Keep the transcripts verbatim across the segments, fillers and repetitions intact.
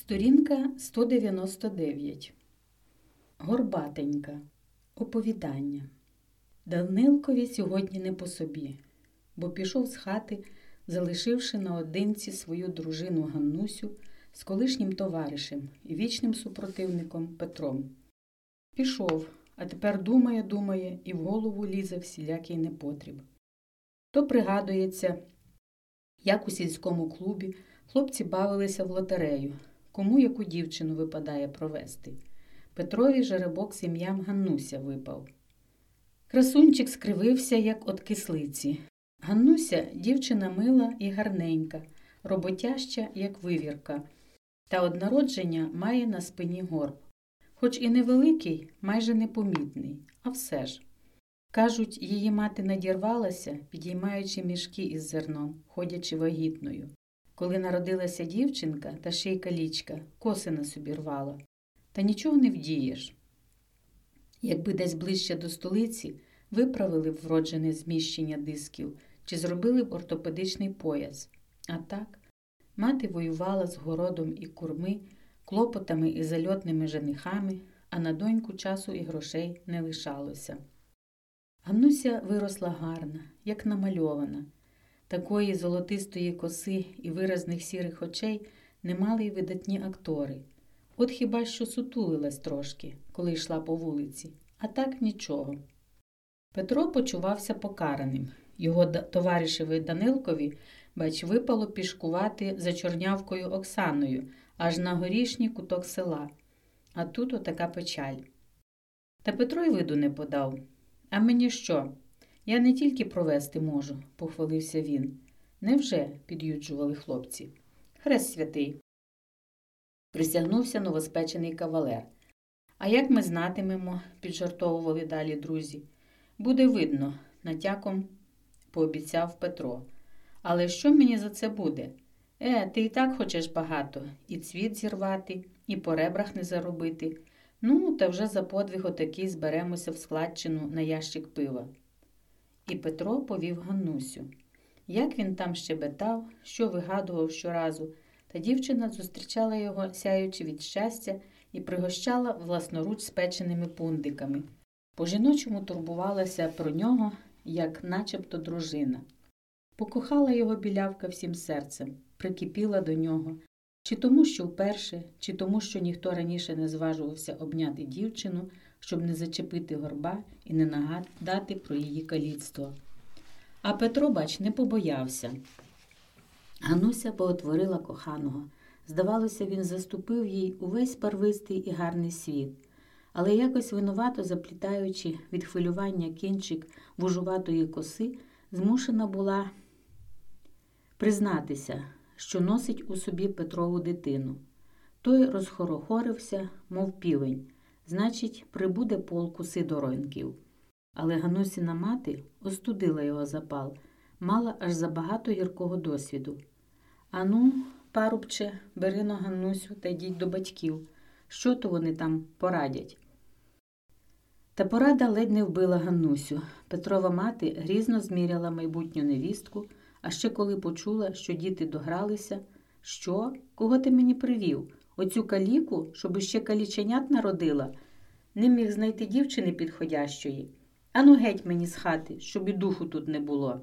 Сторінка сто дев'яносто дев'ять. Горбатенька. Оповідання. Данилкові сьогодні не по собі, бо пішов з хати, залишивши наодинці свою дружину Ганнусю з колишнім товаришем і вічним супротивником Петром. Пішов, а тепер думає, думає і в голову лізе всілякий непотріб. То пригадується, як у сільському клубі хлопці бавилися в лотерею, кому яку дівчину випадає провести. Петрові жеребок з ім'ям Ганнуся випав. Красунчик скривився, як от кислиці. Ганнуся – дівчина мила і гарненька, роботяща, як вивірка, та од народження має на спині горб. Хоч і невеликий, майже непомітний, а все ж. Кажуть, її мати надірвалася, підіймаючи мішки із зерном, ходячи вагітною. Коли народилася дівчинка, та ще й калічка, коси на собі рвала. Та нічого не вдієш. Якби десь ближче до столиці виправили б вроджене зміщення дисків чи зробили б ортопедичний пояс. А так, мати воювала з городом і курми, клопотами і зальотними женихами, а на доньку часу і грошей не лишалося. Ганнуся виросла гарна, як намальована. Такої золотистої коси і виразних сірих очей не мали й видатні актори. От хіба що сутулилась трошки, коли йшла по вулиці, а так нічого. Петро почувався покараним. Його товаришеві Данилкові, бач, випало пішкувати за Чорнявкою Оксаною, аж на горішній куток села. А тут отака печаль. Та Петро й виду не подав. А мені що? Я не тільки провести можу, похвалився він. Невже, під'юджували хлопці. Хрест святий. Присягнувся новоспечений кавалер. А як ми знатимемо, піджартовували далі друзі. Буде видно, натяком пообіцяв Петро. Але що мені за це буде? Е, ти і так хочеш багато, і цвіт зірвати, і по ребрах не заробити. Ну, та вже за подвиг отакий зберемося в складчину на ящик пива. І Петро повів Ганнусю. Як він там щебетав, що вигадував щоразу, та дівчина зустрічала його, сяючи від щастя, і пригощала власноруч спеченими пундиками. По-жіночому турбувалася про нього, як начебто дружина. Покохала його білявка всім серцем, прикипіла до нього. Чи тому, що вперше, чи тому, що ніхто раніше не зважувався обняти дівчину, щоб не зачепити горба і не нагадати про її каліцтво. А Петро, бач, не побоявся. Ганнуся поотворила коханого. Здавалося, він заступив їй увесь барвистий і гарний світ. Але якось винувато заплітаючи від хвилювання кінчик вужуватої коси, змушена була признатися, що носить у собі Петрову дитину. Той розхорохорився, мов півень. Значить, прибуде полку сидороньків. Але Ганнусіна мати остудила його запал, мала аж забагато гіркого досвіду. Ану, парубче, бери на Ганнусю та йдіть до батьків. Що то вони там порадять? Та порада ледь не вбила Ганнусю. Петрова мати грізно зміряла майбутню невістку, а ще коли почула, що діти догралися. Що? Кого ти мені привів? Оцю каліку, щоб іще каліченят народила? Не міг знайти дівчини підходящої. Ану геть мені з хати, щоб і духу тут не було.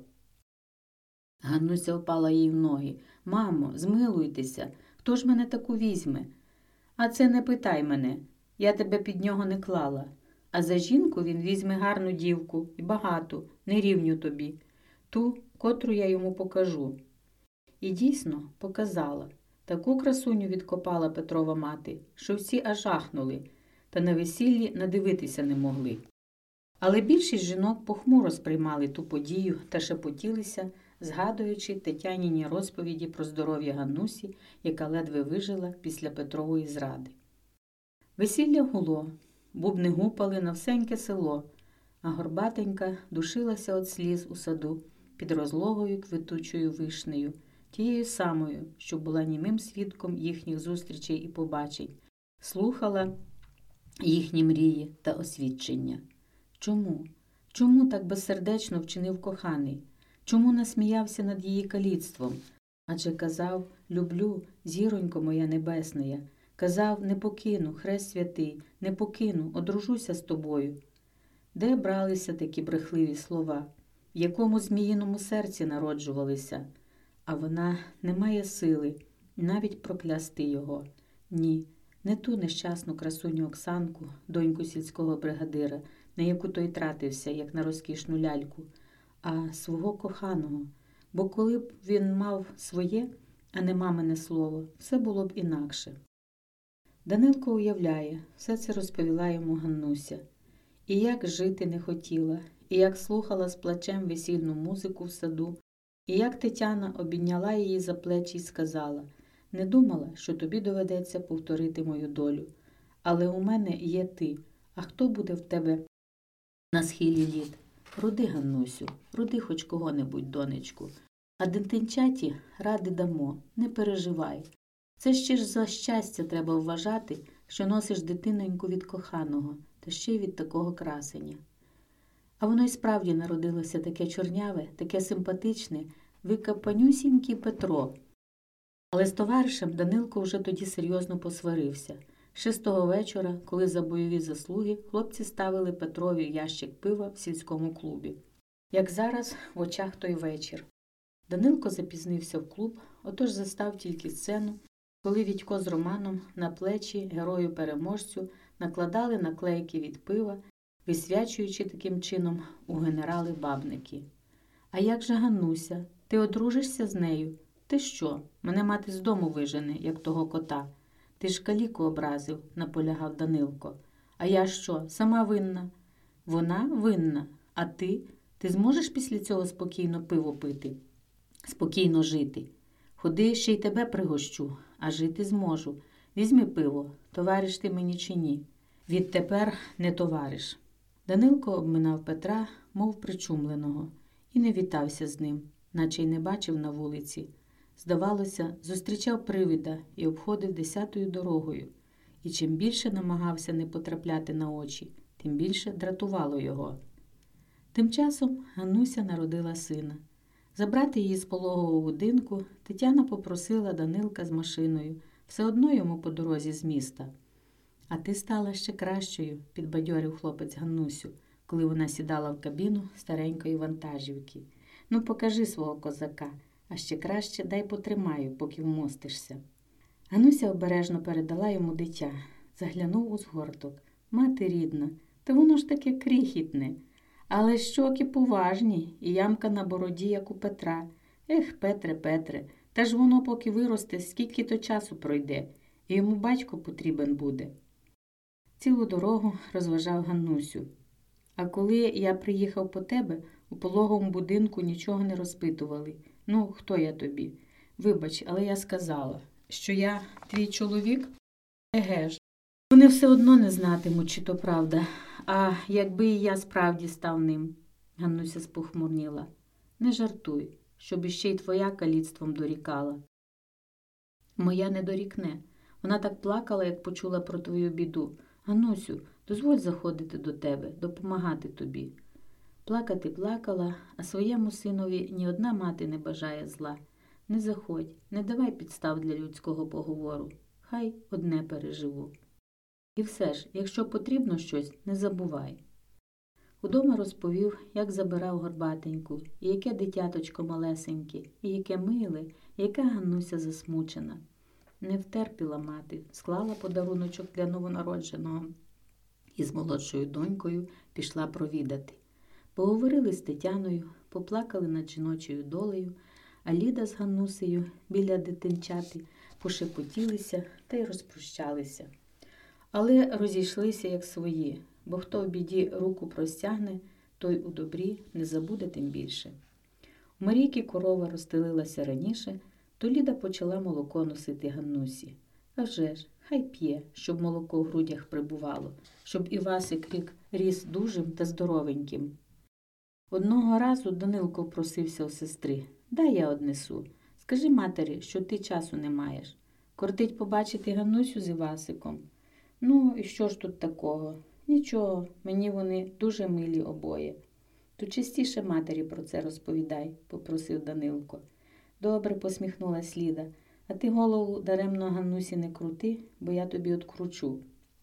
Ганнуся впала їй в ноги. Мамо, змилуйтеся, хто ж мене таку візьме? А це не питай мене, я тебе під нього не клала. А за жінку він візьме гарну дівку і багату, не рівню тобі. Ту, котру я йому покажу. І дійсно показала. Таку красуню відкопала Петрова мати, що всі аж ахнули, та на весіллі надивитися не могли. Але більшість жінок похмуро сприймали ту подію та шепотілися, згадуючи Тетяніні розповіді про здоров'я Ганнусі, яка ледве вижила після Петрової зради. Весілля гуло, бубни гупали на всеньке село, а Горбатенька душилася від сліз у саду під розлогою квітучою вишнею, тією самою, що була німим свідком їхніх зустрічей і побачень, слухала їхні мрії та освідчення. Чому? Чому так безсердечно вчинив коханий? Чому насміявся над її каліцтвом? Адже казав: «Люблю, зіронько моя небесна, Казав, не покину, хрест святий, не покину, одружуся з тобою. Де бралися такі брехливі слова? В якому зміїному серці народжувалися? А вона не має сили навіть проклясти його. Ні, не ту нещасну красуню Оксанку, доньку сільського бригадира, на яку той тратився, як на розкішну ляльку, а свого коханого. Бо коли б він мав своє, а не мамине слово, все було б інакше. Данилко уявляє, все це розповіла йому Ганнуся. І як жити не хотіла, і як слухала з плачем весільну музику в саду, і як Тетяна обійняла її за плечі й сказала: «Не думала, що тобі доведеться повторити мою долю. Але у мене є ти, а хто буде в тебе на схилі літ? Роди, Ганнусю, роди хоч кого-небудь, донечку. А дитинчаті ради дамо, не переживай. Це ще ж за щастя треба вважати, що носиш дитиноньку від коханого, та ще й від такого красення». А воно й справді народилося таке чорняве, таке симпатичне, викапанюсінький Петро. Але з товаришем Данилко вже тоді серйозно посварився. Ще з того вечора, коли за бойові заслуги хлопці ставили Петрові ящик пива в сільському клубі. Як зараз в очах той вечір. Данилко запізнився в клуб, отож застав тільки сцену, коли Вітько з Романом на плечі герою-переможцю накладали наклейки від пива, висвячуючи таким чином у генерали-бабники. «А як же Ганнуся? Ти одружишся з нею? Ти що, мене мати з дому вижене, як того кота? Ти ж каліку образив», – наполягав Данилко. «А я що, сама винна?» «Вона винна. А ти? Ти зможеш після цього спокійно пиво пити? Спокійно жити? Ходи, ще й тебе пригощу, а жити зможу. Візьми пиво, товариш ти мені чи ні? Відтепер не товариш». Данилко обминав Петра, мов причумленого, і не вітався з ним, наче й не бачив на вулиці. Здавалося, зустрічав привида і обходив десятою дорогою. І чим більше намагався не потрапляти на очі, тим більше дратувало його. Тим часом Ганнуся народила сина. Забрати її з пологового будинку Тетяна попросила Данилка з машиною, все одно йому по дорозі з міста. «А ти стала ще кращою», – підбадьорив хлопець Ганнусю, коли вона сідала в кабіну старенької вантажівки. «Ну, покажи свого козака, а ще краще дай потримаю, поки вмостишся». Ганнуся обережно передала йому дитя, заглянув у згорток. «Мати рідна, та воно ж таке крихітне, але щоки поважні і ямка на бороді, як у Петра. Ех, Петре, Петре, та ж воно поки виросте, скільки то часу пройде, і йому батько потрібен буде». Цілу дорогу розважав Ганнусю. «А коли я приїхав по тебе, у пологовому будинку нічого не розпитували. Ну, хто я тобі? Вибач, але я сказала, що я твій чоловік? Еге ж. Вони все одно не знатимуть, чи то правда. А якби і я справді став ним», – Ганнуся спохмурніла. «Не жартуй, щоб іще й твоя каліцтвом дорікала». «Моя не дорікне. Вона так плакала, як почула про твою біду. Ганнусю, дозволь заходити до тебе, допомагати тобі». Плакати плакала, а своєму синові ні одна мати не бажає зла. «Не заходь, не давай підстав для людського поговору. Хай одне переживу. І все ж, якщо потрібно щось, не забувай». Удома розповів, як забирав Горбатеньку, і яке дитяточко малесеньке, і яке миле, і яка Ганнуся засмучена. Не втерпіла мати, склала подаруночок для новонародженого і з молодшою донькою пішла провідати. Поговорили з Тетяною, поплакали над жіночою долею, а Ліда з Ганнусею біля дитинчати пошепотілися та й розпрощалися. Але розійшлися як свої, бо хто в біді руку простягне, той у добрі не забуде тим більше. У Марійки корова розстелилася раніше, то Ліда почала молоко носити Ганнусі. А вже ж, хай п'є, щоб молоко в грудях прибувало, щоб Івасик рік ріс дужим та здоровеньким. Одного разу Данилко просився у сестри: «Дай я однесу. Скажи матері, що ти часу не маєш. Кортить побачити Ганнусю з Івасиком». «Ну, і що ж тут такого? Нічого, мені вони дуже милі обоє». «То частіше матері про це розповідай», – попросив Данилко. «Добре», – посміхнулась Ліда. А ти голову даремно Ганнусі не крути, бо я тобі откручу.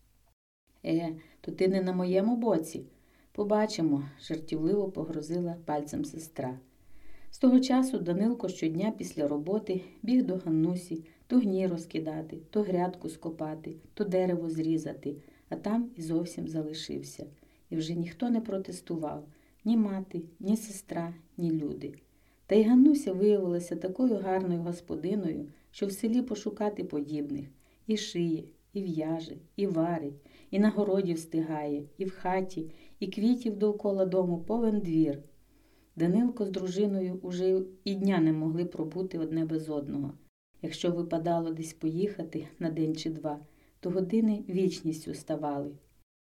Е, то ти не на моєму боці. Побачимо, жартівливо погрозила пальцем сестра. З того часу Данилко щодня після роботи біг до Ганнусі то гній розкидати, то грядку скопати, то дерево зрізати, а там і зовсім залишився. І вже ніхто не протестував – ні мати, ні сестра, ні люди. Та й Ганнуся виявилася такою гарною господиною, що в селі пошукати подібних. І шиє, і в'яже, і варить, і на городі встигає, і в хаті, і квітів довкола дому повен двір. Данилко з дружиною уже і дня не могли пробути одне без одного. Якщо випадало десь поїхати на день чи два, то години вічністю ставали.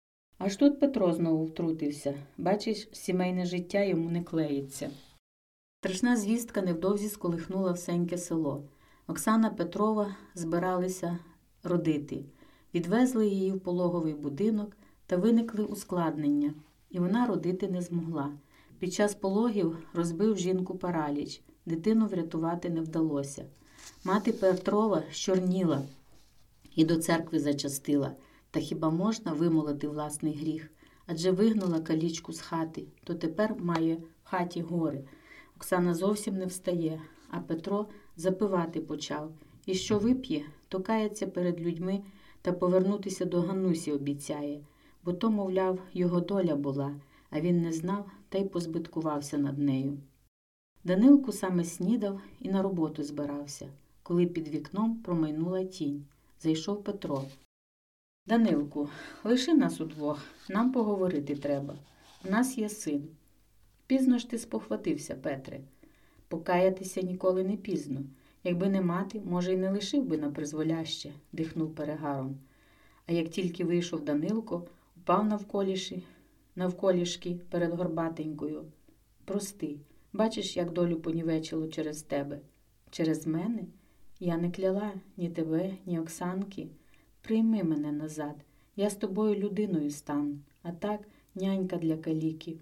Аж тут Петро знову втрутився. Бачиш, сімейне життя йому не клеїться. Страшна звістка невдовзі сколихнула всеньке село. Оксана Петрова збиралися родити. Відвезли її в пологовий будинок та виникли ускладнення, і вона родити не змогла. Під час пологів розбив жінку параліч, дитину врятувати не вдалося. Мати Петрова щорніла і до церкви зачастила. Та хіба можна вимолити власний гріх? Адже вигнала калічку з хати, то тепер має в хаті горе. Оксана зовсім не встає, а Петро запивати почав. І що вип'є, то кається перед людьми та повернутися до Ганнусі обіцяє. Бо то, мовляв, його доля була, а він не знав та й позбиткувався над нею. Данилку саме снідав і на роботу збирався, коли під вікном промайнула тінь. Зайшов Петро. «Данилку, лиши нас удвох, нам поговорити треба. У нас є син». «Пізно ж ти спохватився, Петре». «Покаятися ніколи не пізно. Якби не мати, може, й не лишив би на призволяще», – дихнув перегаром. А як тільки вийшов Данилко, упав навколіші, навколішки перед горбатенькою. «Прости, бачиш, як долю понівечило через тебе». «Через мене? Я не кляла ні тебе, ні Оксанки. Прийми мене назад, я з тобою людиною стану, а так нянька для каліки».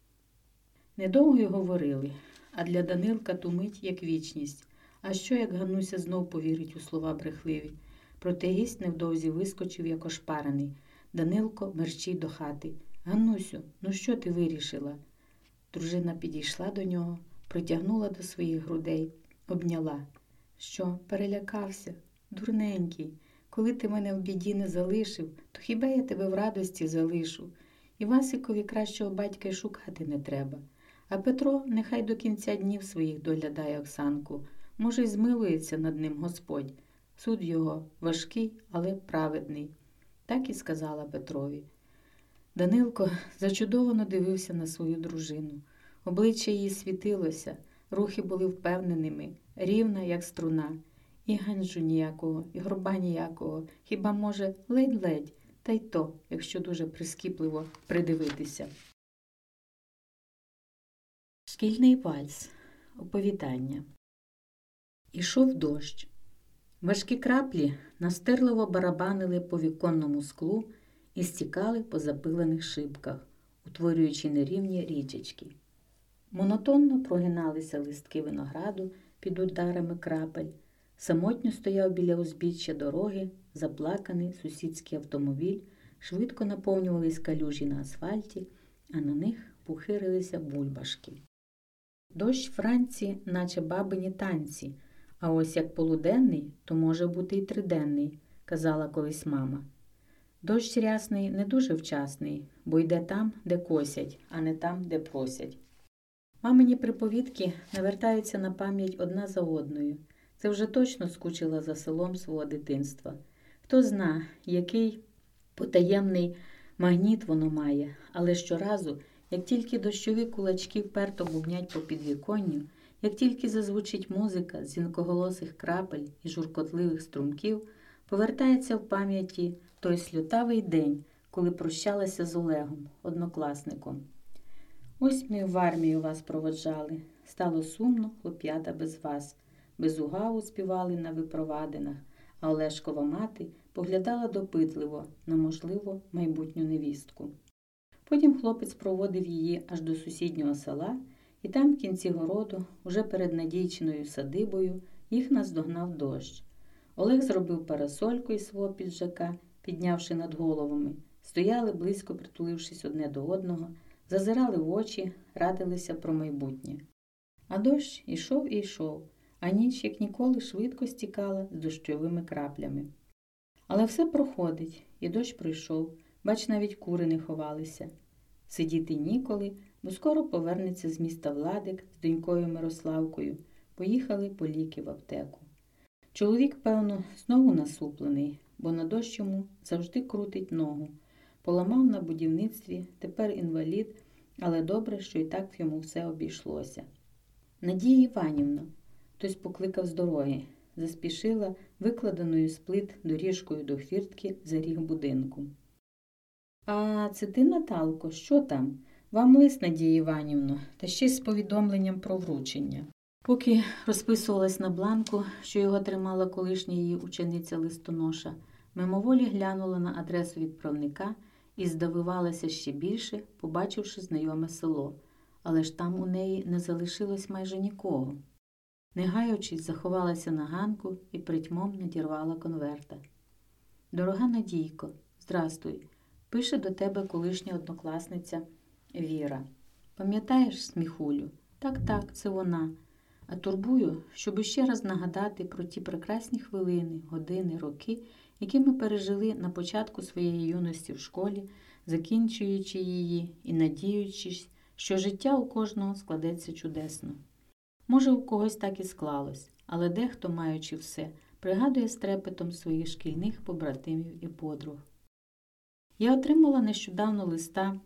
Недовго й говорили, а для Данилка ту мить як вічність. А що, як Ганнуся знов повірить у слова брехливі? Проте гість невдовзі вискочив, як ошпарений. Данилко мерщій до хати. «Ганнусю, ну що ти вирішила?» Дружина підійшла до нього, притягнула до своїх грудей, обняла. «Що, перелякався? Дурненький. Коли ти мене в біді не залишив, то хіба я тебе в радості залишу? І Васикові кращого батька й шукати не треба. А Петро нехай до кінця днів своїх доглядає Оксанку. Може, й змилується над ним Господь. Суд його важкий, але праведний». Так і сказала Петрові. Данилко зачудовано дивився на свою дружину. Обличчя її світилося, рухи були впевненими, рівна, як струна. І ганджу ніякого, і горба ніякого, хіба, може, ледь-ледь, та й то, якщо дуже прискіпливо придивитися. Шкільний вальс. Оповідання. Ішов дощ. Важкі краплі настирливо барабанили по віконному склу і стікали по запилених шибках, утворюючи нерівні річечки. Монотонно прогиналися листки винограду під ударами крапель. Самотньо стояв біля узбіччя дороги заплаканий сусідський автомобіль, швидко наповнювались калюжі на асфальті, а на них пухирилися бульбашки. Дощ вранці, наче бабині танці, а ось як полуденний, то може бути й триденний, казала колись мама. Дощ рясний не дуже вчасний, бо йде там, де косять, а не там, де просять. Мамині приповідки навертаються на пам'ять одна за одною. Це вже точно скучила за селом свого дитинства. Хто зна, який потаємний магніт воно має, але щоразу, як тільки дощові кулачки вперто бубнять по підвіконню, як тільки зазвучить музика з дзвінкоголосих крапель і журкотливих струмків, повертається в пам'яті той сльотавий день, коли прощалася з Олегом, однокласником. «Ось ми в армію вас проводжали. Стало сумно, хлоп'ята, без вас. Без угаву співали на випровадинах, а Олешкова мати поглядала допитливо на, можливо, майбутню невістку. Потім хлопець проводив її аж до сусіднього села, і там, в кінці городу, уже перед Надійчиною садибою, їх наздогнав дощ. Олег зробив парасольку із свого піджака, піднявши над головами. Стояли, близько притулившись одне до одного, зазирали в очі, радилися про майбутнє. А дощ ішов і йшов, а ніч, як ніколи, швидко стікала з дощовими краплями. Але все проходить, і дощ пройшов, бач, навіть кури не ховалися. Сидіти ніколи, бо скоро повернеться з міста Владик з донькою Мирославкою. Поїхали по ліки в аптеку. Чоловік, певно, знову насуплений, бо на дощ йому завжди крутить ногу. Поламав на будівництві, тепер інвалід, але добре, що і так йому все обійшлося. Надія Іванівна, хтось покликав з дороги, заспішила викладеною з плит доріжкою до хвіртки за ріг будинку. «А це ти, Наталко, що там? Вам лист, Надія Іванівна, та ще й з повідомленням про вручення». Поки розписувалась на бланку, що його тримала колишня її учениця-листоноша, мимоволі глянула на адресу відправника і здивувалася ще більше, побачивши знайоме село. Але ж там у неї не залишилось майже нікого. Не гаючись, заховалася на ганку і притьмом надірвала конверта. «Дорога Надійко, здрастуй. Пише до тебе колишня однокласниця Віра. Пам'ятаєш, сміхулю? Так-так, це вона. А турбую, щоб ще раз нагадати про ті прекрасні хвилини, години, роки, які ми пережили на початку своєї юності в школі, закінчуючи її і надіючись, що життя у кожного складеться чудесно. Може, у когось так і склалось, але дехто, маючи все, пригадує з трепетом своїх шкільних побратимів і подруг. Я отримала нещодавно листа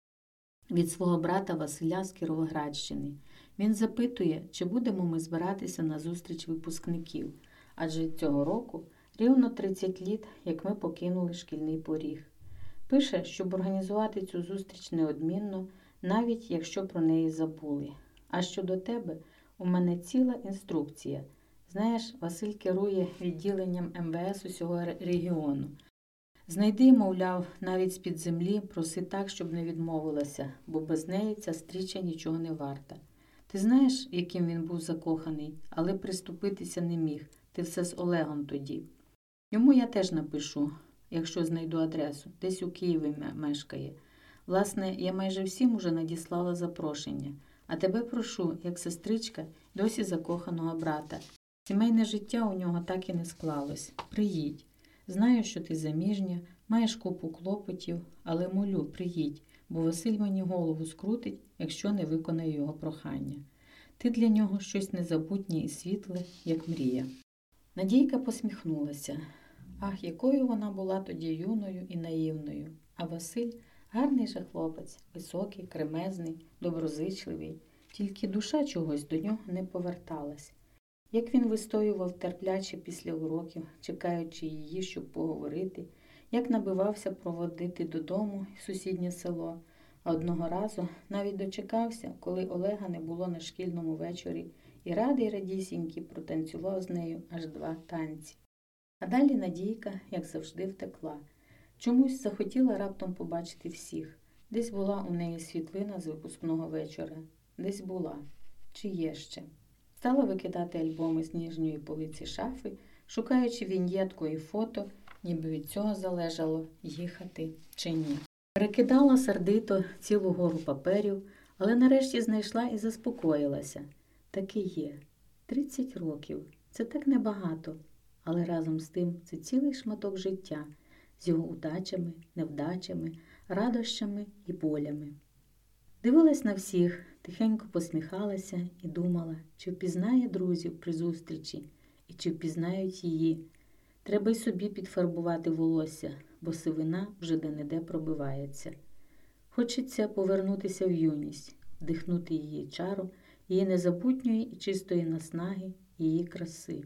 від свого брата Василя з Кіровоградщини. Він запитує, чи будемо ми збиратися на зустріч випускників, адже цього року рівно тридцять літ, як ми покинули шкільний поріг. Пише, щоб організувати цю зустріч неодмінно, навіть якщо про неї забули. А щодо тебе, у мене ціла інструкція. Знаєш, Василь керує відділенням ем ве ес усього регіону. Знайди, мовляв, навіть з-під землі, проси так, щоб не відмовилася, бо без неї ця стріча нічого не варта. Ти знаєш, яким він був закоханий, але приступитися не міг, ти все з Олегом тоді. Йому я теж напишу, якщо знайду адресу, десь у Києві мешкає. Власне, я майже всім уже надіслала запрошення, а тебе прошу, як сестричка, досі закоханого брата. Сімейне життя у нього так і не склалось. Приїдь. Знаю, що ти заміжня, маєш купу клопотів, але молю, приїдь, бо Василь мені голову скрутить, якщо не виконаю його прохання. Ти для нього щось незабутнє і світле, як мрія». Надійка посміхнулася. Ах, якою вона була тоді юною і наївною. А Василь – гарний же хлопець, високий, кремезний, доброзичливий. Тільки душа чогось до нього не поверталась. Як він вистоював терпляче після уроків, чекаючи її, щоб поговорити, як набивався проводити додому в сусіднє село, а одного разу навіть дочекався, коли Олега не було на шкільному вечорі, і радий радісінький протанцював з нею аж два танці. А далі Надійка, як завжди, втекла. Чомусь захотіла раптом побачити всіх. Десь була у неї світлина з випускного вечора. Десь була. Чи є ще? Стала викидати альбоми з ніжньої полиці шафи, шукаючи віньєтку і фото, ніби від цього залежало, їхати чи ні. Перекидала сердито цілу гору паперів, але нарешті знайшла і заспокоїлася. Таки є. Тридцять років. Це так небагато. Але разом з тим це цілий шматок життя з його удачами, невдачами, радощами і болями. Дивилась на всіх, тихенько посміхалася і думала, чи впізнає друзів при зустрічі і чи впізнають її. Треба й собі підфарбувати волосся, бо сивина вже де-не-де пробивається. Хочеться повернутися в юність, вдихнути її чару, її незабутньої і чистої наснаги, її краси.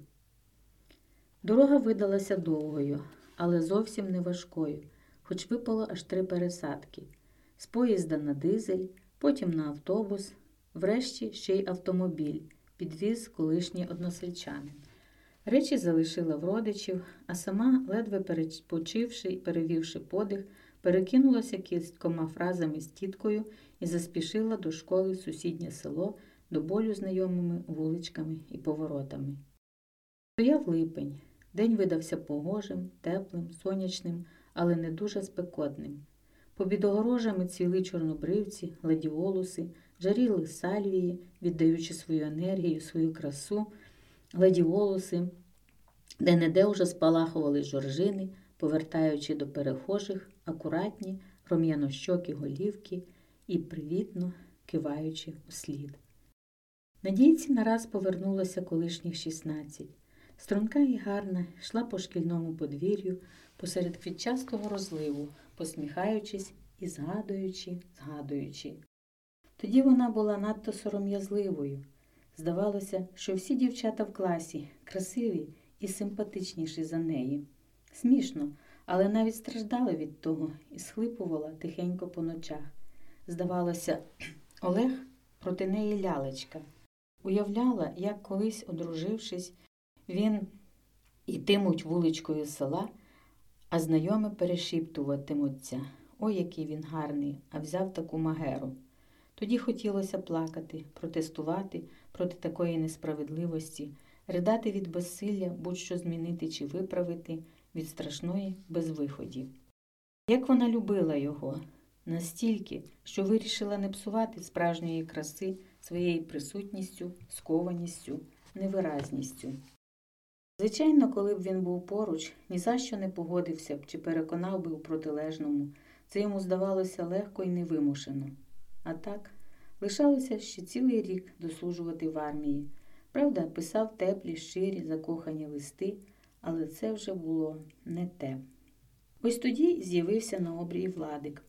Дорога видалася довгою, але зовсім не важкою, хоч випало аж три пересадки. З поїзда на дизель, потім на автобус, врешті ще й автомобіль, підвіз колишній односельчанин. Речі залишила в родичів, а сама, ледве перепочивши і перевівши подих, перекинулася кількома фразами з тіткою і заспішила до школи в сусіднє село, до болю знайомими вуличками і поворотами. Стояв липень. День видався погожим, теплим, сонячним, але не дуже спекотним. Побід огорожами цвіли чорнобривці, гладіолуси, жаріли сальвії, віддаючи свою енергію, свою красу, гладіолуси, де-не-де уже спалахували жоржини, повертаючи до перехожих акуратні рум'янощокі голівки і привітно киваючи услід. Надійці нараз повернулося колишніх шістнадцять. Струнка і гарна йшла по шкільному подвір'ю посеред квітчастого розливу, посміхаючись і згадуючи, згадуючи. Тоді вона була надто сором'язливою. Здавалося, що всі дівчата в класі красиві і симпатичніші за неї. Смішно, але навіть страждала від того і схлипувала тихенько по ночах. Здавалося, Олег проти неї лялечка. Уявляла, як колись, одружившись, він йтимуть вуличкою села, а знайомі перешіптуватимуться. Ой, який він гарний, а взяв таку магеру. Тоді хотілося плакати, протестувати проти такої несправедливості, ридати від безсилля будь-що змінити чи виправити, від страшної безвиході. Як вона любила його! Настільки, що вирішила не псувати справжньої краси своєю присутністю, скованістю, невиразністю. Звичайно, коли б він був поруч, ні за що не погодився б чи переконав би у протилежному. Це йому здавалося легко і невимушено. А так, лишалося ще цілий рік дослужувати в армії. Правда, писав теплі, щирі, закохані листи, але це вже було не те. Ось тоді з'явився на обрії Владик,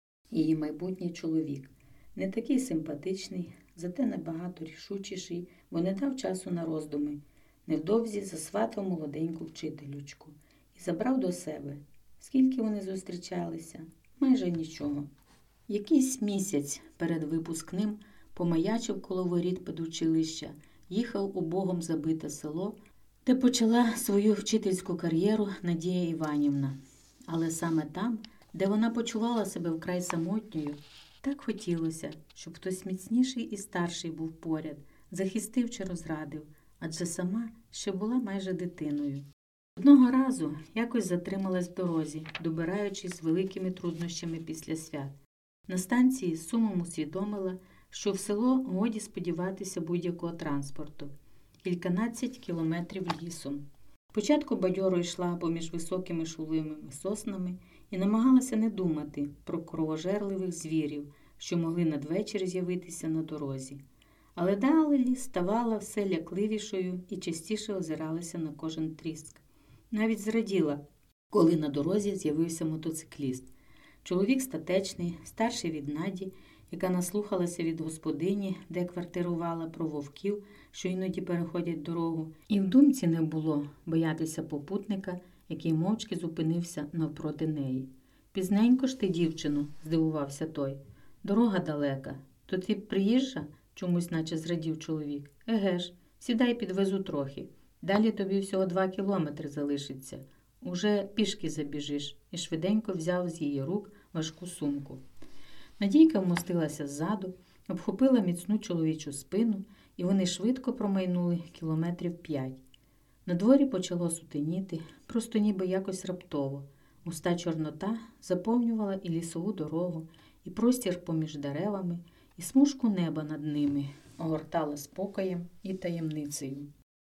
її майбутній чоловік. Не такий симпатичний, зате набагато рішучіший, бо не дав часу на роздуми. Невдовзі засватав молоденьку вчительочку і забрав до себе. Скільки вони зустрічалися? Майже нічого. Якийсь місяць перед випускним помаячив коло воріт педучилища, їхав у богом забите село, де почала свою вчительську кар'єру Надія Іванівна. Але саме там, де вона почувала себе вкрай самотньою, так хотілося, щоб хтось міцніший і старший був поряд, захистив чи розрадив, адже сама ще була майже дитиною. Одного разу якось затрималась в дорозі, добираючись з великими труднощами після свят. На станції з сумом усвідомила, що в село годі сподіватися будь-якого транспорту. Кільканадцять кілометрів лісом. Спочатку бадьоро йшла поміж високими шулимими соснами і намагалася не думати про кровожерливих звірів, що могли надвечір з'явитися на дорозі. Але далі ставала все лякливішою і частіше озиралася на кожен тріск. Навіть зраділа, коли на дорозі з'явився мотоцикліст. Чоловік статечний, старший від Наді, яка наслухалася від господині, де квартирувала, про вовків, що іноді переходять дорогу. І в думці не було боятися попутника, який мовчки зупинився навпроти неї. «Пізненько ж ти, дівчину», – здивувався той. «Дорога далека. То ти приїжджа?» – чомусь наче зрадів чоловік. «Еге ж, сідай, підвезу трохи. Далі тобі всього два кілометри залишиться. Уже пішки забіжиш», – і швиденько взяв з її рук важку сумку. Надійка вмостилася ззаду, обхопила міцну чоловічу спину, і вони швидко промайнули кілометрів п'ять. На дворі почало сутеніти, просто ніби якось раптово. Густа чорнота заповнювала і лісову дорогу, і простір поміж деревами, і смужку неба над ними, огортала спокоєм і таємницею.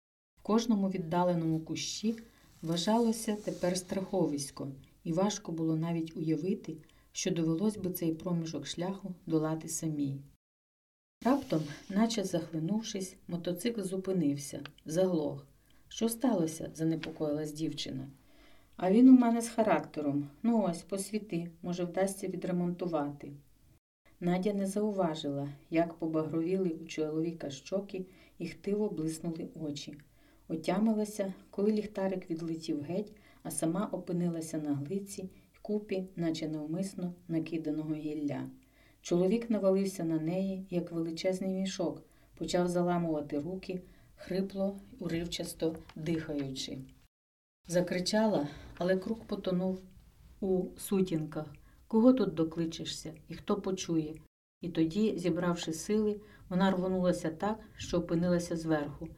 В кожному віддаленому кущі вважалося тепер страховисько, і важко було навіть уявити, що довелось би цей проміжок шляху долати самій. Раптом, наче захлинувшись, мотоцикл зупинився, заглох. «Що сталося?» – занепокоїлась дівчина. «А він у мене з характером. Ну ось, посвіти, може вдасться відремонтувати». Надя не зауважила, як побагровіли у чоловіка щоки і хтиво блиснули очі. Отямилася, коли ліхтарик відлетів геть, а сама опинилася на глиці й купі, наче навмисно накиданого гілля. Чоловік навалився на неї, як величезний мішок, почав заламувати руки, хрипло, уривчасто дихаючи. Закричала, але круг потонув у сутінках. Кого тут докличешся і хто почує? І тоді, зібравши сили, вона рвонулася так, що опинилася зверху.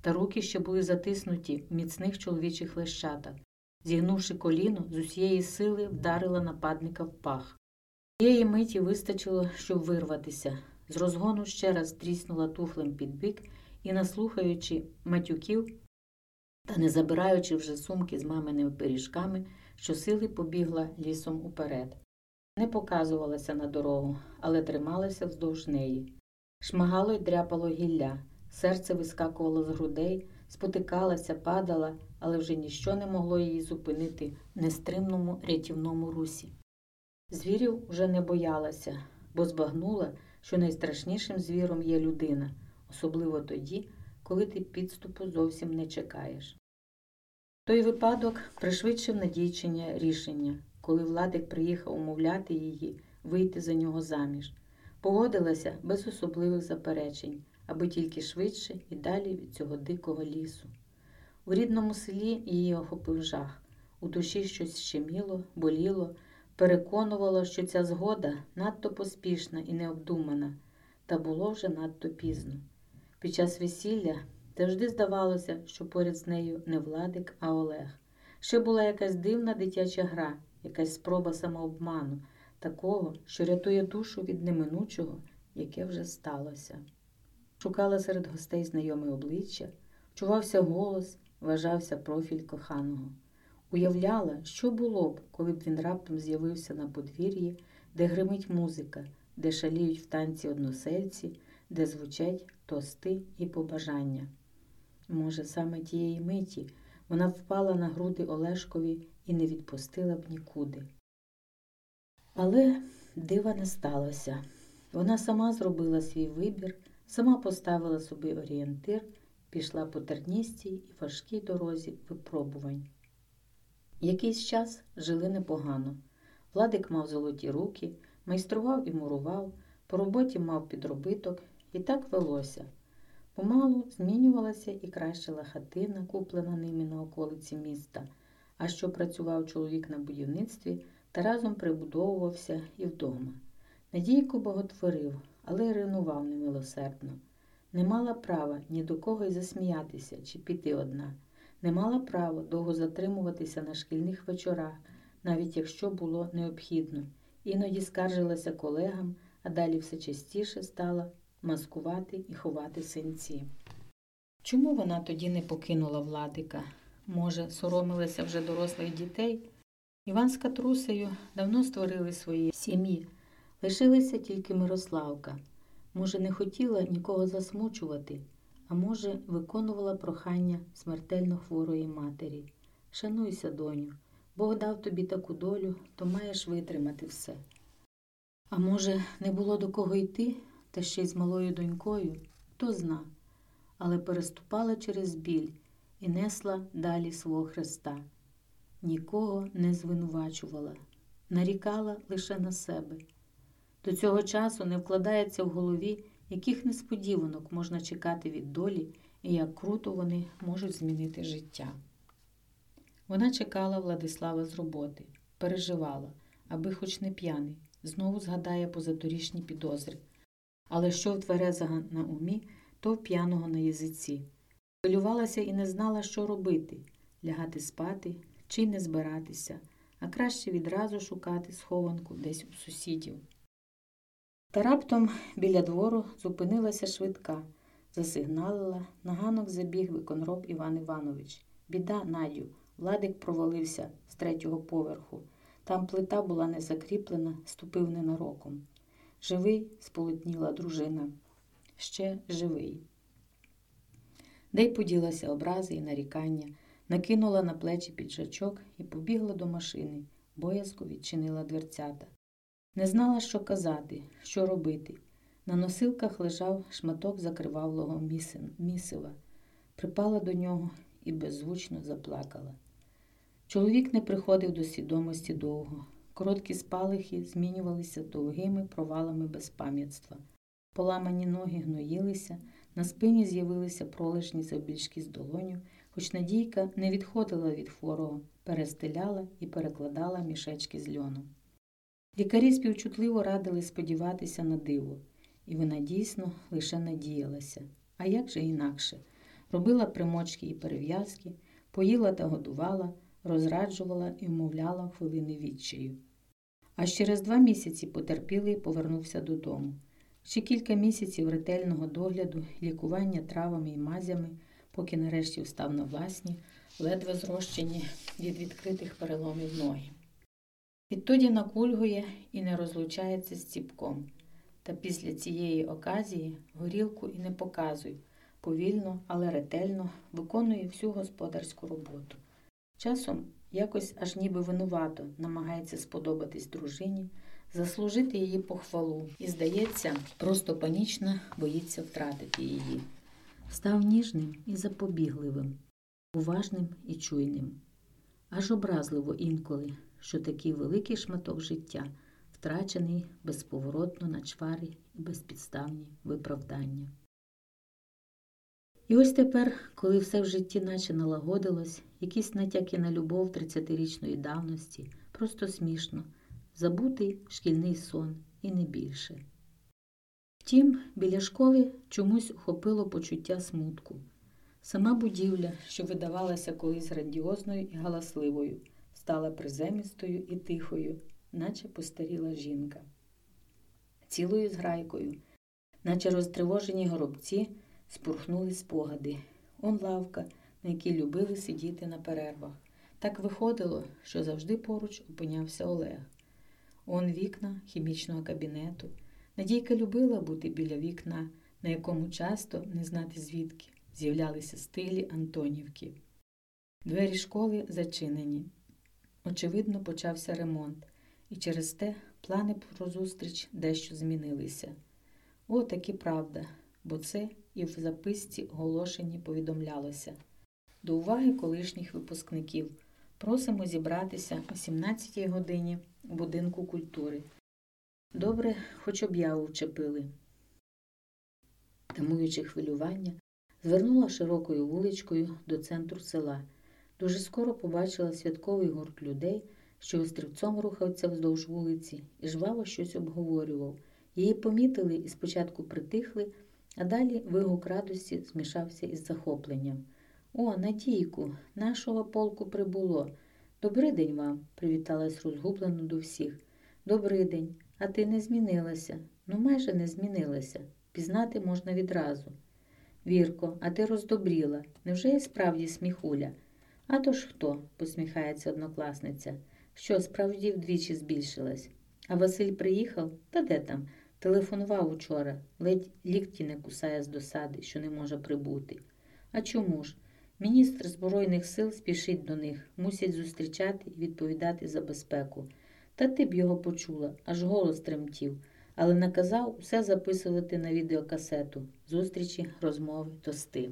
та руки ще були затиснуті в міцних чоловічих лещатах. Зігнувши коліно, з усієї сили вдарила нападника в пах. Тієї миті вистачило, щоб вирватися. З розгону ще раз тріснула туфлем під бік і, наслухаючи матюків та не забираючи вже сумки з маминими пиріжками, щосили побігла лісом уперед. Не показувалася на дорогу, але трималася вздовж неї. Шмагало й дряпало гілля, серце вискакувало з грудей, спотикалася, падала, але вже ніщо не могло її зупинити в нестримному рятівному русі. Звірів уже не боялася, бо збагнула, що найстрашнішим звіром є людина, особливо тоді, коли ти підступу зовсім не чекаєш. Той випадок пришвидшив Надійчине рішення, коли Владик приїхав умовляти її вийти за нього заміж. Погодилася без особливих заперечень, аби тільки швидше і далі від цього дикого лісу. У рідному селі її охопив жах. У душі щось щеміло, боліло, переконувало, що ця згода надто поспішна і необдумана, та було вже надто пізно. Під час весілля завжди здавалося, що поряд з нею не Владик, а Олег. Ще була якась дивна дитяча гра, якась спроба самообману, такого, що рятує душу від неминучого, яке вже сталося. Шукала серед гостей знайоме обличчя, вчувався голос, вважався профіль коханого. Уявляла, що було б, коли б він раптом з'явився на подвір'ї, де гримить музика, де шаліють в танці односельці, де звучать тости і побажання. Може, саме тієї миті вона впала на груди Олешкові і не відпустила б нікуди. Але дива не сталося. Вона сама зробила свій вибір, сама поставила собі орієнтир, пішла по терністій і важкій дорозі випробувань. Якийсь час жили непогано. Владик мав золоті руки, майстрував і мурував, по роботі мав підробиток, і так велося. Помалу змінювалася і кращила хатина, куплена ними на околиці міста, а що працював чоловік на будівництві, та разом прибудовувався і вдома. Надійку боготворив, але й ревнував немилосердно. Не мала права ні до кого й засміятися чи піти одна. Не мала права довго затримуватися на шкільних вечорах, навіть якщо було необхідно. Іноді скаржилася колегам, а далі все частіше стала маскувати і ховати синці. Чому вона тоді не покинула Владика? Може, соромилася вже дорослих дітей? Іван з Катрусею давно створили свої сім'ї. Лишилася тільки Мирославка. Може, не хотіла нікого засмучувати, а може, виконувала прохання смертельно хворої матері. Шануйся, доню, Бог дав тобі таку долю, то маєш витримати все. А може, не було до кого йти, та ще й з малою донькою, хто зна, але переступала через біль і несла далі свого Христа. Нікого не звинувачувала, нарікала лише на себе. До цього часу не вкладається в голові, яких несподіванок можна чекати від долі і як круто вони можуть змінити життя. Вона чекала Владислава з роботи, переживала, аби хоч не п'яний, знову згадає позаторічні підозри. Але що в тверезого на умі, то в п'яного на язиці. Хвилювалася і не знала, що робити – лягати спати чи не збиратися, а краще відразу шукати схованку десь у сусідів. Та раптом біля двору зупинилася швидка, засигналила, на ганок забіг виконроб Іван Іванович. Біда, Надю, Владик провалився з третього поверху. Там плита була не закріплена, ступив ненароком. Живий, сполотніла дружина. Ще живий. Де й поділася образи і нарікання, накинула на плечі піджачок і побігла до машини, боязко відчинила дверцята. Не знала, що казати, що робити. На носилках лежав шматок закривавлого місива. Припала до нього і беззвучно заплакала. Чоловік не приходив до свідомості довго. Короткі спалахи змінювалися довгими провалами безпам'ятства. Поламані ноги гноїлися, на спині з'явилися пролежні завбільшки з долоню, хоч Надійка не відходила від хворого, перестеляла і перекладала мішечки з льону. Лікарі співчутливо радили сподіватися на диво, і вона дійсно лише надіялася. А як же інакше? робила примочки і перев'язки, поїла та годувала, розраджувала і вмовляла в хвилини відчаю. Аж через два місяці потерпілий повернувся додому. Ще кілька місяців ретельного догляду, лікування травами і мазями, поки нарешті встав на власні, ледве зрощені від відкритих переломів ноги. Відтоді накульгує і не розлучається з Ціпком. Та після цієї оказії горілку і не показуй, повільно, але ретельно виконує всю господарську роботу. Часом якось аж ніби винувато намагається сподобатись дружині, заслужити її похвалу і, здається, просто панічно боїться втратити її. Став ніжним і запобігливим, уважним і чуйним. Аж образливо інколи, що такий великий шматок життя втрачений безповоротно на чварі і безпідставні виправдання. І ось тепер, коли все в житті наче налагодилось, якісь натяки на любов тридцятирічної давності, просто смішно, забутий шкільний сон і не більше. Втім, біля школи чомусь охопило почуття смутку. Сама будівля, що видавалася колись грандіозною і галасливою, стала приземістою і тихою, наче постаріла жінка. Цілою зграйкою, наче розтривожені горобці, спурхнули спогади. Он лавка, на якій любили сидіти на перервах. Так виходило, що завжди поруч опинявся Олег. Он вікна хімічного кабінету. Надійка любила бути біля вікна, на якому часто, не знати звідки, з'являлися стилі Антонівки. Двері школи зачинені. Очевидно, почався ремонт, і через те плани про зустріч дещо змінилися. О, таки правда, бо це і в записці оголошенні повідомлялося. До уваги колишніх випускників. Просимо зібратися о сімнадцятій годині у будинку культури. Добре, хоч об'яву вчепили. Тамуючи хвилювання, звернула широкою вуличкою до центру села. Дуже скоро побачила святковий гурт людей, що острівцом рухався вздовж вулиці і жваво щось обговорював. Її помітили і спочатку притихли, а далі вигук радості змішався із захопленням. «О, Надійку, нашого полку прибуло. Добрий день вам», – привіталась розгублено до всіх. «Добрий день. А ти не змінилася?» «Ну, майже не змінилася. Пізнати можна відразу». «Вірко, а ти роздобріла. Невже і справді сміхуля?» «А то ж хто?» – посміхається однокласниця. «Що, справді вдвічі збільшилась?» «А Василь приїхав? Та де там? Телефонував учора. Ледь лікті не кусає з досади, що не може прибути». «А чому ж? Міністр Збройних сил спішить до них, мусять зустрічати і відповідати за безпеку. Та ти б його почула, аж голос тремтів, але наказав усе записувати на відеокасету, зустрічі, розмови, тости».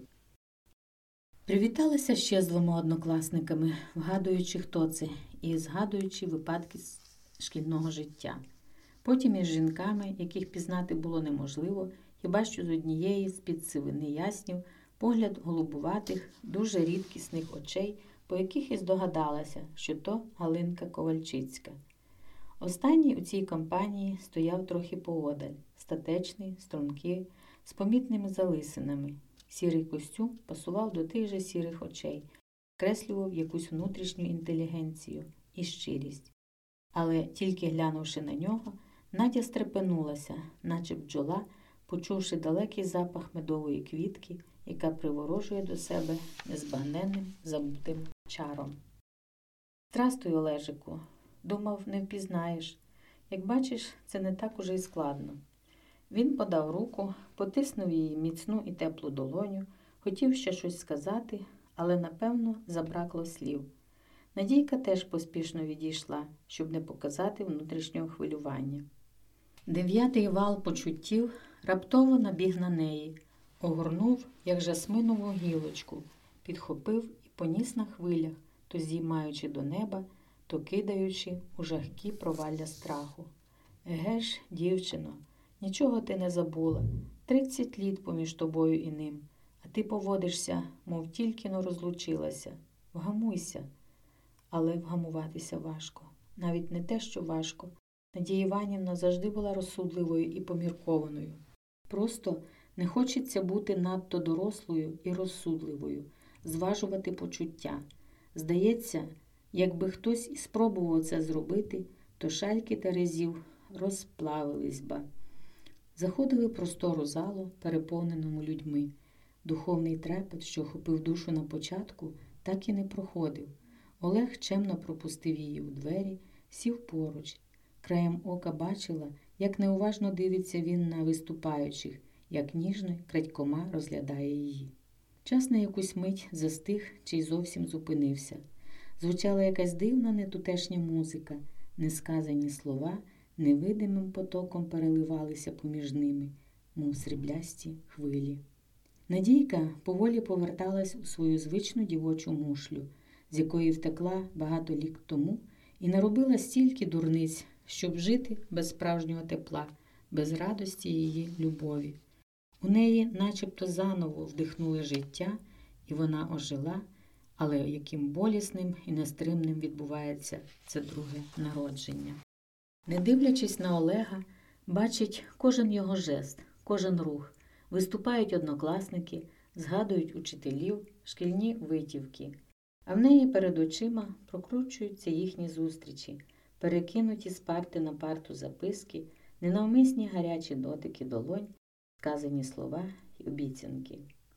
Привіталася ще з двома однокласниками, вгадуючи, хто це, і згадуючи випадки з шкільного життя. Потім із жінками, яких пізнати було неможливо, хіба що з однієї з-під сивини яснів, погляд голубуватих, дуже рідкісних очей, по яких і здогадалася, що то Галинка Ковальчицька. Останній у цій компанії стояв трохи поодаль, статечний, стрункий, з помітними залисинами. Сірий костюм пасував до тих же сірих очей, креслював якусь внутрішню інтелігенцію і щирість. Але тільки глянувши на нього, Надя стрепенулася, наче бджола, почувши далекий запах медової квітки, яка приворожує до себе незбагненним забутим чаром. «Здрастуй, Олежику. Думав, не впізнаєш. Як бачиш, це не так уже й складно». Він подав руку, потиснув її міцну і теплу долоню, хотів ще щось сказати, але, напевно, забракло слів. Надійка теж поспішно відійшла, щоб не показати внутрішнього хвилювання. Дев'ятий вал почуттів раптово набіг на неї, огорнув, як жасминову гілочку, підхопив і поніс на хвилях, то здіймаючи до неба, то кидаючи у жахкі провалля страху. «Еге ж, дівчино, нічого ти не забула. Тридцять літ поміж тобою і ним. А ти поводишся, мов тільки-но розлучилася. Вгамуйся». Але вгамуватися важко. Навіть не те, що важко. Надія Іванівна завжди була розсудливою і поміркованою. Просто Не хочеться бути надто дорослою і розсудливою, зважувати почуття. Здається, якби хтось і спробував це зробити, то шальки терезів розплавились би. Заходили в простору залу, переповненому людьми. Духовний трепет, що охопив душу на початку, так і не проходив. Олег чемно пропустив її у двері, сів поруч. Краєм ока бачила, як неуважно дивиться він на виступаючих, як ніжно, крадькома розглядає її. Час на якусь мить застиг чи й зовсім зупинився. Звучала якась дивна нетутешня музика, несказані слова невидимим потоком переливалися поміж ними, мов сріблясті хвилі. Надійка поволі поверталась у свою звичну дівочу мушлю, з якої втекла багато літ тому і наробила стільки дурниць, щоб жити без справжнього тепла, без радості її любові. У неї начебто заново вдихнули життя, і вона ожила, але яким болісним і нестримним відбувається це друге народження. Не дивлячись на Олега, бачить кожен його жест, кожен рух. Виступають однокласники, згадують учителів, шкільні витівки. А в неї перед очима прокручуються їхні зустрічі, перекинуті з парти на парту записки, ненавмисні гарячі дотики долонь, сказані слова й обіцянки.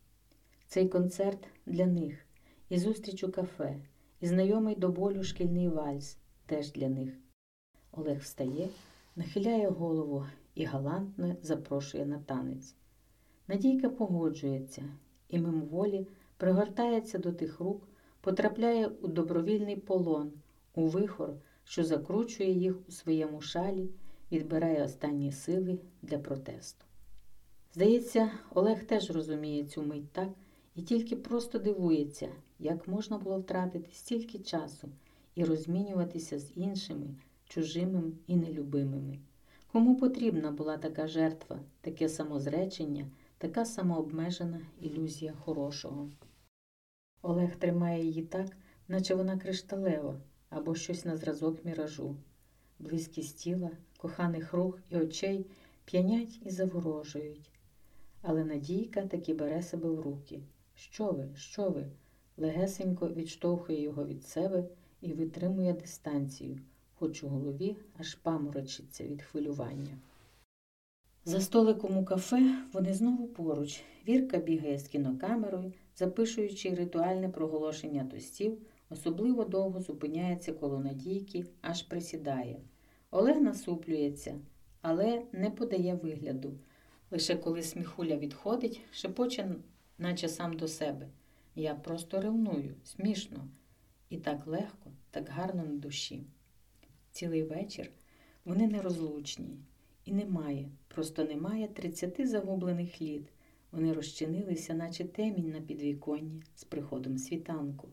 Цей концерт для них, і зустріч у кафе, і знайомий до болю шкільний вальс теж для них. Олег встає, нахиляє голову і галантно запрошує на танець. Надійка погоджується і мимоволі пригортається до тих рук, потрапляє у добровільний полон, у вихор, що закручує їх у своєму шалі, відбирає останні сили для протесту. Здається, Олег теж розуміє цю мить так і тільки просто дивується, як можна було втратити стільки часу і розмінюватися з іншими, чужими і нелюбимими. Кому потрібна була така жертва, таке самозречення, така самообмежена ілюзія хорошого? Олег тримає її так, наче вона кришталева або щось на зразок міражу. Близькість тіла, коханих рук і очей п'янять і заворожують. Але Надійка таки бере себе в руки. Що ви, що ви? Легесенько відштовхує його від себе і витримує дистанцію, хоч у голові аж паморочиться від хвилювання. За столиком у кафе вони знову поруч. Вірка бігає з кінокамерою, запишуючи ритуальне проголошення тостів, особливо довго зупиняється коло Надійки, аж присідає. Олег насуплюється, але не подає вигляду. Лише коли сміхуля відходить, шепоче, наче сам до себе. Я просто ревную, смішно. І так легко, так гарно на душі. Цілий вечір вони нерозлучні. І немає, просто немає тридцяти загублених літ. Вони розчинилися, наче темінь на підвіконні з приходом світанку.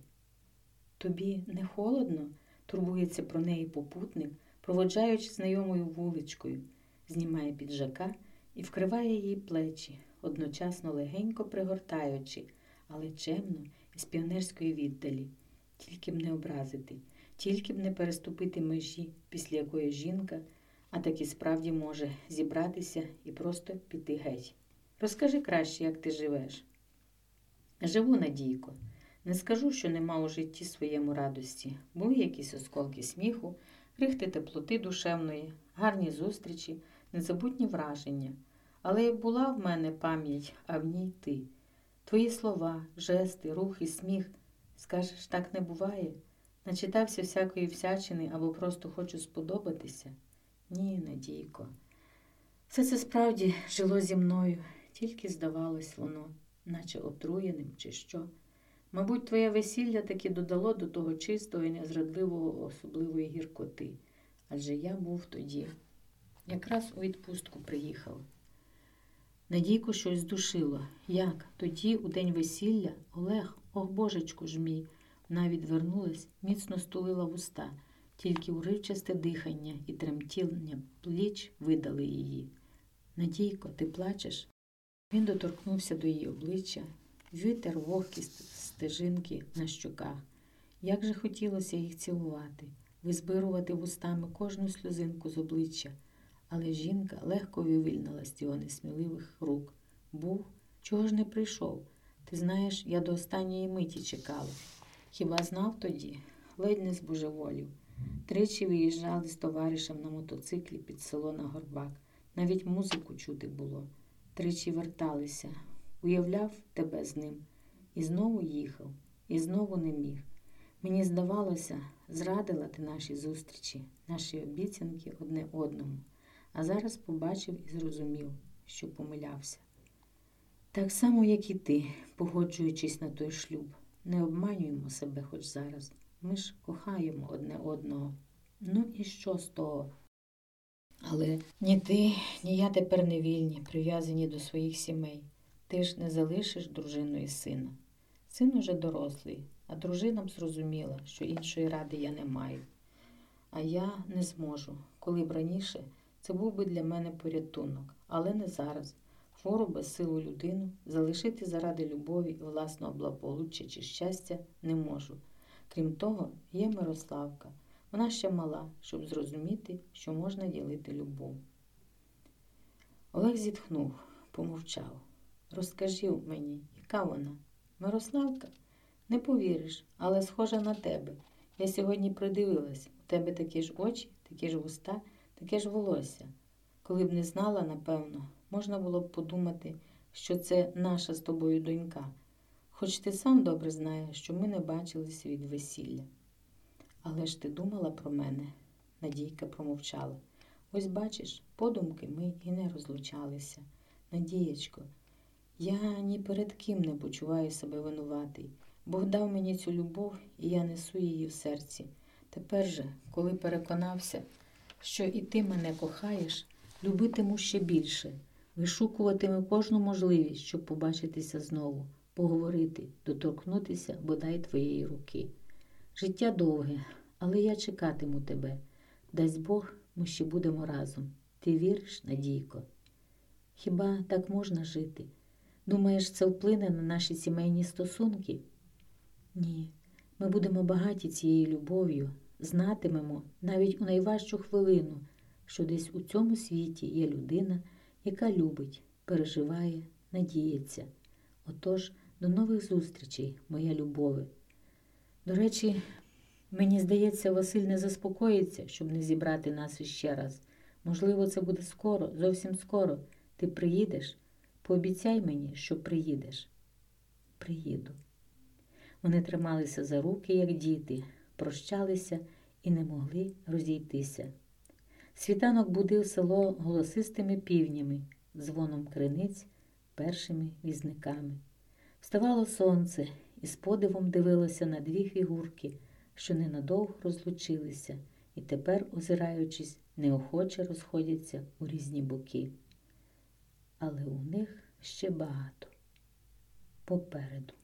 Тобі не холодно? Турбується про неї попутник, проводжаючи знайомою вуличкою, знімає піджака і вкриває її плечі, одночасно легенько пригортаючи, але чемно і з піонерської віддалі. Тільки б не образити, тільки б не переступити межі, після якої жінка, а так і справді може зібратися і просто піти геть. Розкажи краще, як ти живеш. Живу, Надійко. Не скажу, що нема у житті своєму радості. Були якісь осколки сміху, крихти теплоти душевної, гарні зустрічі, незабутні враження. Але як була в мене пам'ять, а в ній ти. Твої слова, жести, рух і сміх. Скажеш, так не буває? Начитався всякої всячини або просто хочу сподобатися? Ні, Надійко. Все це справді жило зі мною, тільки здавалось воно, наче отруєним чи що. Мабуть, твоє весілля таки додало до того чистого і незрадливого особливої гіркоти. Адже я був тоді. Якраз у відпустку приїхав. Надійку щось здушило. Як? Тоді, у день весілля, Олег, ох, божечку ж мій, вона відвернулась, міцно стулила вуста. Тільки уривчасте дихання і тремтіння пліч видали її. Надійко, ти плачеш? Він доторкнувся до її обличчя, витер вогкі стежинки на щоках. Як же хотілося їх цілувати, визбирувати вустами кожну сльозинку з обличчя. Але жінка легко вивільнила з його несміливих рук. Був. Чого ж не прийшов? Ти знаєш, я до останньої миті чекала. Хіба знав тоді? Ледь не збожеволів. Тричі виїжджали з товаришем на мотоциклі під село на Горбак. Навіть музику чути було. Тричі верталися. Уявляв тебе з ним. І знову їхав. І знову не міг. Мені здавалося, зрадила ти наші зустрічі, наші обіцянки одне одному. А зараз побачив і зрозумів, що помилявся. Так само, як і ти, погоджуючись на той шлюб. Не обманюємо себе хоч зараз. Ми ж кохаємо одне одного. Ну і що з того? Але ні ти, ні я тепер не вільні, прив'язані до своїх сімей. Ти ж не залишиш дружину і сина. Син уже дорослий, а дружина б зрозуміла, що іншої ради я не маю. А я не зможу. Коли б раніше, це був би для мене порятунок, але не зараз. Хвору безсилу людину залишити заради любові і власного благополуччя чи щастя не можу. Крім того, є Мирославка. Вона ще мала, щоб зрозуміти, що можна ділити любов. Олег зітхнув, помовчав. Розкажи мені, яка вона? Мирославка? Не повіриш, але схожа на тебе. Я сьогодні придивилась. У тебе такі ж очі, такі ж вуста, таке ж волосся. Коли б не знала, напевно, можна було б подумати, що це наша з тобою донька. Хоч ти сам добре знаєш, що ми не бачились від весілля. Але ж ти думала про мене? Надійка промовчала. Ось бачиш, подумки ми і не розлучалися. Надієчко, я ні перед ким не почуваю себе винуватий. Бог дав мені цю любов, і я несу її в серці. Тепер же, коли переконався, що і ти мене кохаєш, любитиму ще більше, вишукуватиму кожну можливість, щоб побачитися знову, поговорити, доторкнутися бодай твоєї руки. Життя довге, але я чекатиму тебе. Дасть Бог, ми ще будемо разом. Ти віриш, Надійко? Хіба так можна жити? Думаєш, це вплине на наші сімейні стосунки? Ні, ми будемо багаті цією любов'ю, знатимемо навіть у найважчу хвилину, що десь у цьому світі є людина, яка любить, переживає, надіється. Отож, до нових зустрічей, моя любове. До речі, мені здається, Василь не заспокоїться, щоб не зібрати нас іще раз. Можливо, це буде скоро, зовсім скоро. Ти приїдеш? Пообіцяй мені, що приїдеш. Приїду. Вони трималися за руки, як діти, прощалися і не могли розійтися. Світанок будив село голосистими півнями, дзвоном криниць, першими візниками. Вставало сонце і з подивом дивилося на дві фігурки, що ненадовго розлучилися і тепер, озираючись, неохоче розходяться у різні боки. Але у них ще багато попереду.